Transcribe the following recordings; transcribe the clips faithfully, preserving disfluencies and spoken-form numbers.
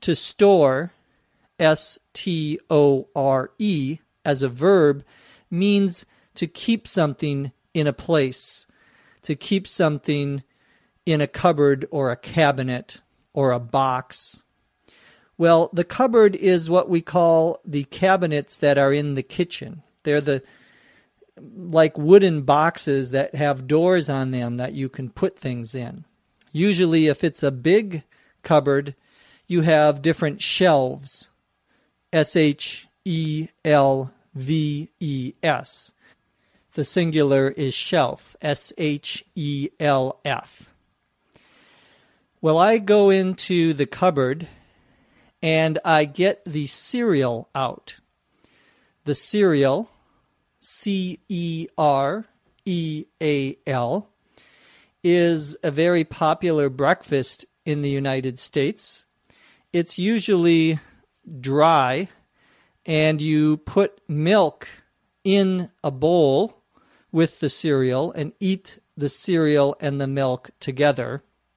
To store, S T O R E, as a verb, means to keep something in a place, to keep something in a cupboard or a cabinet or a box. Well, the cupboard is what we call the cabinets that are in the kitchen. They're the like wooden boxes that have doors on them that you can put things in. Usually, if it's a big cupboard, you have different shelves, S H E L V E S. The singular is shelf, S H E L F. Well, I go into the cupboard and I get the cereal out. The cereal, C E R E A L, is a very popular breakfast in the United States. It's usually dry, and you put milk in a bowl with the cereal and eat the cereal and the milk together.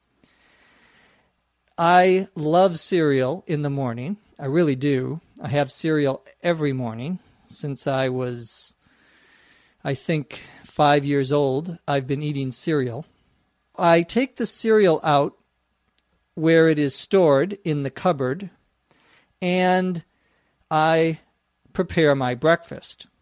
I love cereal in the morning. I really do. I have cereal every morning since I was, I think, five years old. I've been eating cereal. I take the cereal out where it is stored in the cupboard, and I prepare my breakfast.